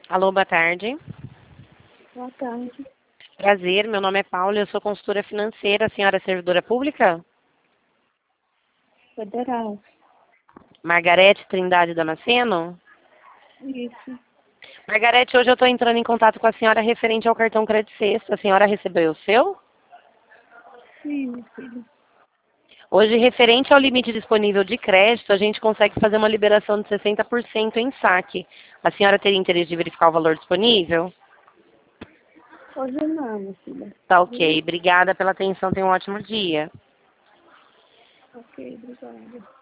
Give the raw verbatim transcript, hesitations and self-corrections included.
Alô, boa tarde. Boa tarde. Prazer, meu nome é Paula, eu sou consultora financeira. A senhora é servidora pública? Federal. Margarete Trindade Damasceno? Isso. Margarete, hoje eu estou entrando em contato com a senhora referente ao cartão Crédito Sexta. A senhora recebeu o seu? Sim, meu filho. Hoje, referente ao limite disponível de crédito, a gente consegue fazer uma liberação de sessenta por cento em saque. A senhora teria interesse de verificar o valor disponível? Hoje não, minha filha. Tá Viu? ok. Obrigada pela atenção. Tenha um ótimo dia. Ok, obrigada.